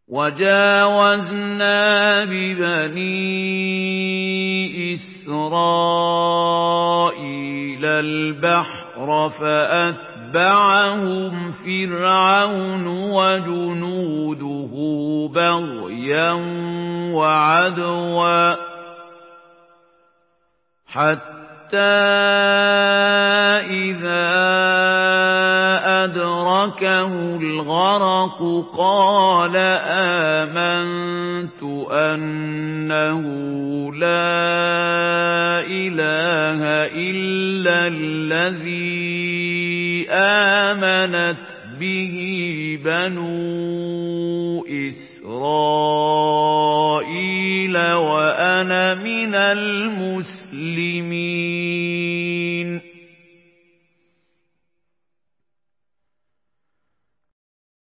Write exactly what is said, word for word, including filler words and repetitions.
وَجَاوَزْنَا بِبَنِي إِسْرَائِيلَ الْبَحْرَ فَأَتْبَعَهُمْ فِرْعَوْنُ وَجُنُودُهُ بَغْيًا وَعَدْوًا حَتَّى إِذَا أَدْرَكَهُ الْغَرَقُ قَالَ آمَنْتُ أَنَّهُ لَا إِلَٰهَ إِلَّا الَّذِي آمَنَتْ بِهِ بَنُو إِسْرَائِيلَ وَأَنَا مِنَ الْمُسْلِمِينَ